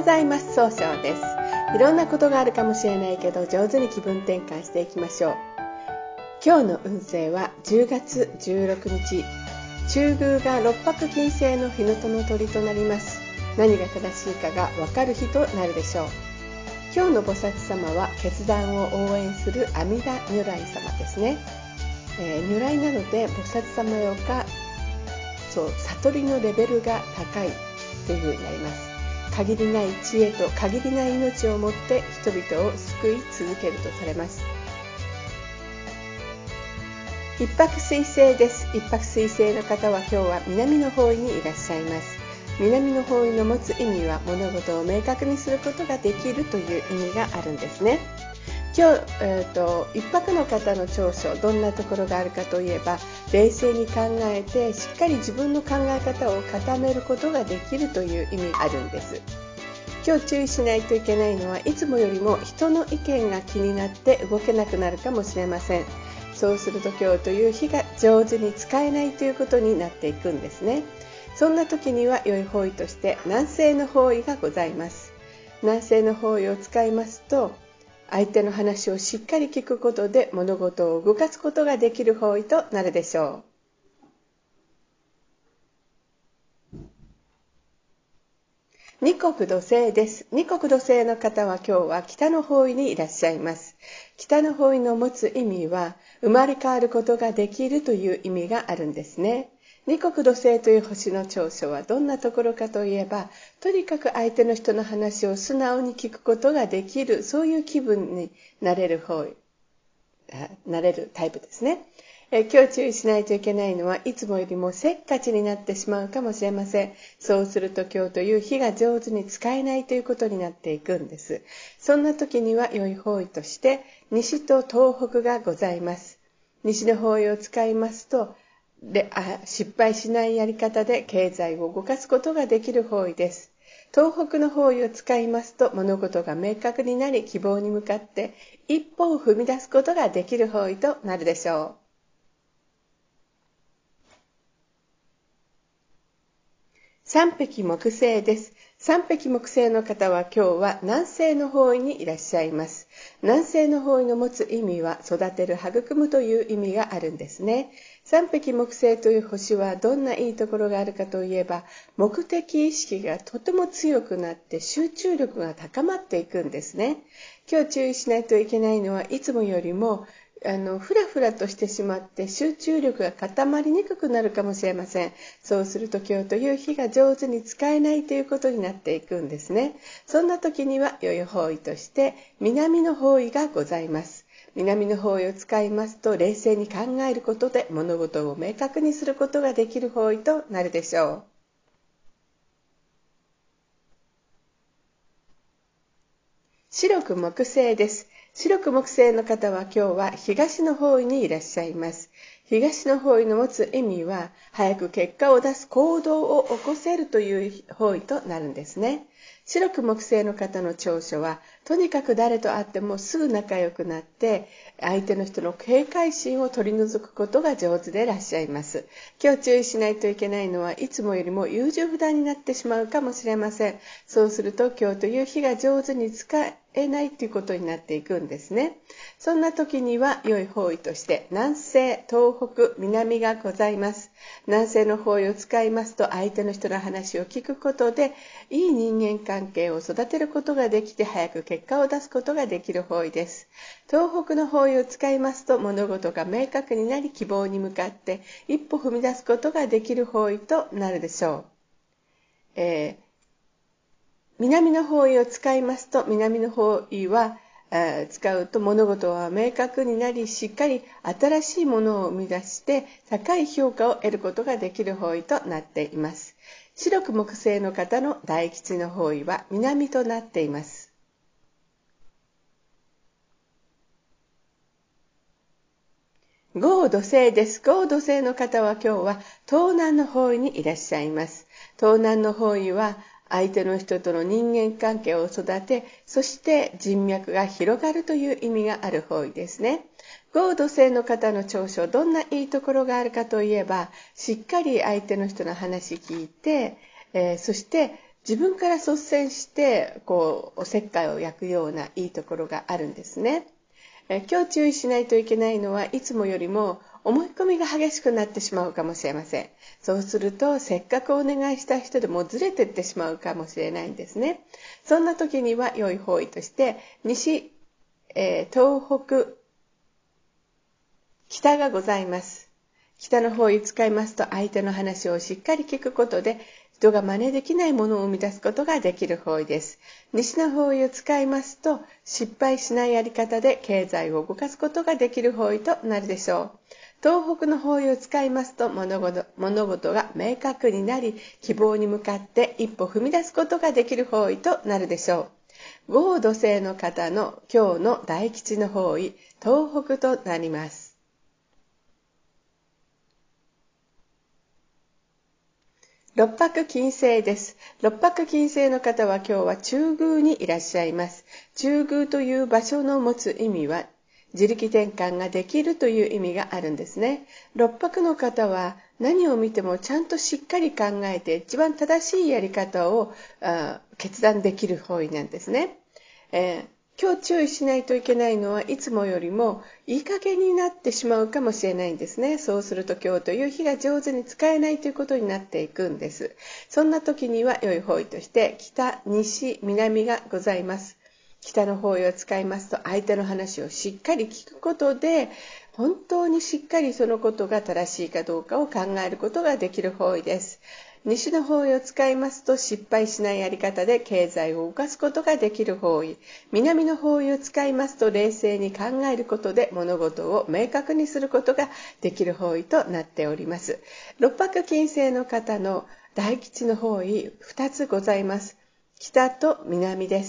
ざいます。総称です。いろんなことがあるかもしれないけど、上手に気分転換していきましょう。今日の運勢は10月16日、中宮が六白金星の日のとの鳥となります。何が正しいかが分かる日となるでしょう。今日の菩薩様は決断を応援する阿弥陀如来様ですね。如来なので菩薩様よりか悟りのレベルが高いというふうになります。限りない知恵と限りない命をもって人々を救い続けるとされます。一白水星です。一白水星の方は今日は南の方位にいらっしゃいます。南の方位の持つ意味は物事を明確にすることができるという意味があるんですね。今日、一泊の方の長所、どんなところがあるかといえば、冷静に考えてしっかり自分の考え方を固めることができるという意味があるんです。今日注意しないといけないのは、いつもよりも人の意見が気になって動けなくなるかもしれません。そうすると今日という日が上手に使えないということになっていくんですね。そんな時には良い方位として南西の方位がございます。南西の方位を使いますと、相手の話をしっかり聞くことで物事を動かすことができる方位となるでしょう。二国土星です。二国土星の方は今日は北の方位にいらっしゃいます。北の方位の持つ意味は生まれ変わることができるという意味があるんですね。二国土星という星の長所はどんなところかといえば、とにかく相手の人の話を素直に聞くことができる、そういう気分になれるタイプですね。今日注意しないといけないのは、いつもよりもせっかちになってしまうかもしれません。そうすると今日という日が上手に使えないということになっていくんです。そんな時には良い方位として西と東北がございます。西の方位を使いますと、失敗しないやり方で経済を動かすことができる方位です。東北の方位を使いますと、物事が明確になり、希望に向かって一歩を踏み出すことができる方位となるでしょう。三匹木星です。三匹木星の方は今日は南西の方位にいらっしゃいます。南西の方位の持つ意味は育てる、育むという意味があるんですね。三匹木星という星はどんないいところがあるかといえば、目的意識がとても強くなって集中力が高まっていくんですね。今日注意しないといけないのは、いつもよりもふらふらとしてしまって集中力が固まりにくくなるかもしれません。そうすると今日という日が上手に使えないということになっていくんですね。そんな時には良い方位として南の方位がございます。南の方位を使いますと、冷静に考えることで物事を明確にすることができる方位となるでしょう。白く木星です。白く木星の方は今日は東の方位にいらっしゃいます。東の方位の持つ意味は、早く結果を出す行動を起こせるという方位となるんですね。白く木星の方の長所は、とにかく誰と会ってもすぐ仲良くなって、相手の人の警戒心を取り除くことが上手でいらっしゃいます。今日注意しないといけないのは、いつもよりも優柔不断になってしまうかもしれません。そうすると今日という日が上手に使えないということになっていくんですね。そんな時には良い方位として南西、東北、南がございます。南西の方位を使いますと、相手の人の話を聞くことでいい人間関係を育てることができて、早く結果を出すことができる方位です。東北の方位を使いますと、物事が明確になり、希望に向かって一歩踏み出すことができる方位となるでしょう。南の方位を使いますと、南の方位は使うと物事は明確になり、しっかり新しいものを生み出して高い評価を得ることができる方位となっています。白く木星の方の大吉の方位は南となっています。豪土星です。豪土星の方は今日は東南の方位にいらっしゃいます。東南の方位は相手の人との人間関係を育て、そして人脈が広がるという意味がある方位ですね。豪土星の方の長所、どんないいところがあるかといえば、しっかり相手の人の話聞いて、そして自分から率先しておせっかいを焼くようないいところがあるんですね。今日注意しないといけないのはいつもよりも思い込みが激しくなってしまうかもしれません。そうするとせっかくお願いした人でもずれていってしまうかもしれないんですね。そんな時には良い方位として西、東北、北がございます。北の方位使いますと相手の話をしっかり聞くことで人が真似できないものを生み出すことができる方位です。西の方位を使いますと失敗しないやり方で経済を動かすことができる方位となるでしょう。東北の方位を使いますと物事が明確になり希望に向かって一歩踏み出すことができる方位となるでしょう。豪土星の方の今日の大吉の方位東北となります。六白金星です。六白金星の方は今日は中宮にいらっしゃいます。中宮という場所の持つ意味は自力転換ができるという意味があるんですね。六白の方は何を見てもちゃんとしっかり考えて一番正しいやり方を決断できる方位なんですね。今日注意しないといけないのはいつもよりもいい加減になってしまうかもしれないんですね。そうすると今日という日が上手に使えないということになっていくんです。そんな時には良い方位として北、西、南がございます。北の方位を使いますと相手の話をしっかり聞くことで本当にしっかりそのことが正しいかどうかを考えることができる方位です。西の方位を使いますと失敗しないやり方で経済を動かすことができる方位。南の方位を使いますと冷静に考えることで物事を明確にすることができる方位となっております。六白金星の方の大吉の方位2つございます。北と南です。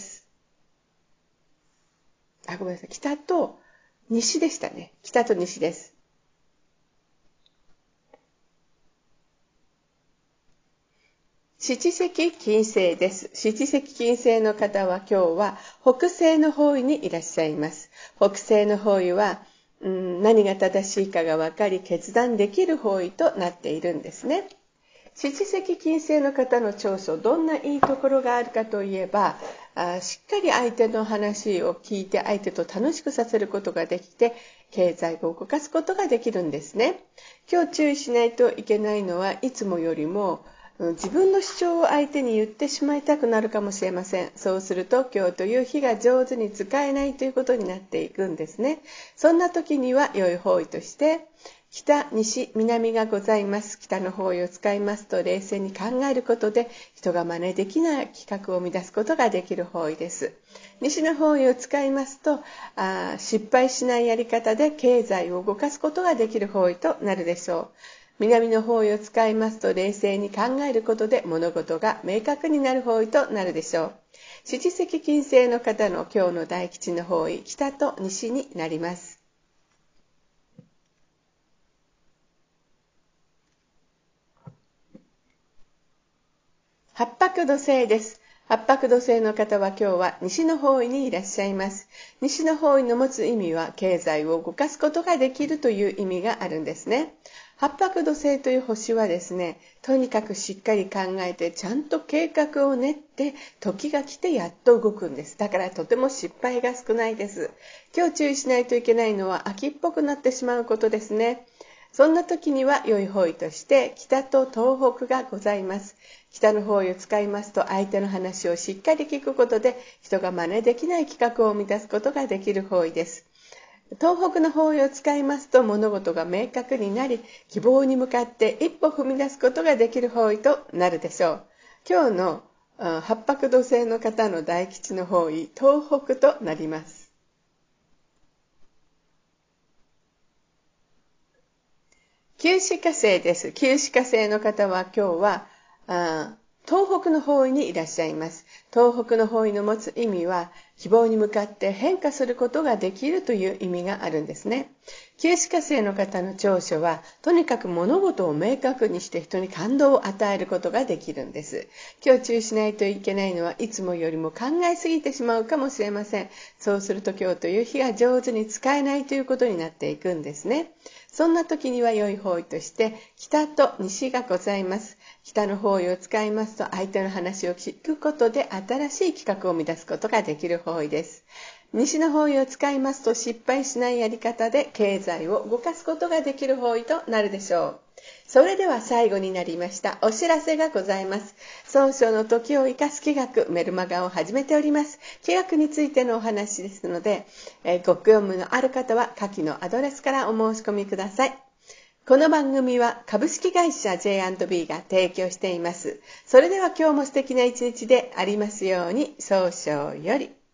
ごめんなさい。北と西でしたね。北と西です。七石金星です。七石金星の方は今日は北西の方位にいらっしゃいます。北西の方位は何が正しいかが分かり決断できる方位となっているんですね。七石金星の方の長所、どんないいところがあるかといえば、しっかり相手の話を聞いて相手と楽しくさせることができて経済を動かすことができるんですね。今日注意しないといけないのはいつもよりも自分の主張を相手に言ってしまいたくなるかもしれません。そうすると今日という日が上手に使えないということになっていくんですね。そんな時には良い方位として北、西、南がございます。北の方位を使いますと冷静に考えることで人が真似できない企画を生み出すことができる方位です。西の方位を使いますと失敗しないやり方で経済を動かすことができる方位となるでしょう。南の方位を使いますと冷静に考えることで物事が明確になる方位となるでしょう。七石金星の方の今日の大吉の方位北と西になります。八白土星です。八白土星の方は今日は西の方位にいらっしゃいます。西の方位の持つ意味は経済を動かすことができるという意味があるんですね。八白土星という星はですね、とにかくしっかり考えてちゃんと計画を練って時が来てやっと動くんです。だからとても失敗が少ないです。今日注意しないといけないのは秋っぽくなってしまうことですね。そんな時には良い方位として北と東北がございます。北の方位を使いますと相手の話をしっかり聞くことで人が真似できない企画を生み出すことができる方位です。東北の方位を使いますと物事が明確になり希望に向かって一歩踏み出すことができる方位となるでしょう。今日の八白土星の方の大吉の方位東北となります。九紫火星です。九紫火星の方は今日は東北の方位にいらっしゃいます。東北の方位の持つ意味は希望に向かって変化することができるという意味があるんですね。九紫火星の方の長所はとにかく物事を明確にして人に感動を与えることができるんです。今日注意しないといけないのはいつもよりも考えすぎてしまうかもしれません。そうすると今日という日が上手に使えないということになっていくんですね。 そんな時には良い方位として北と西がございます。北の方位を使いますと相手の話を聞くことで新しい企画を生み出すことができる方位です。西の方位を使いますと失敗しないやり方で経済を動かすことができる方位となるでしょう。それでは最後になりました。お知らせがございます。曹操の時を生かす気学メルマガを始めております。気学についてのお話ですので、ご興味のある方は下記のアドレスからお申し込みください。この番組は株式会社 J&B が提供しています。それでは今日も素敵な一日でありますように、曹操より。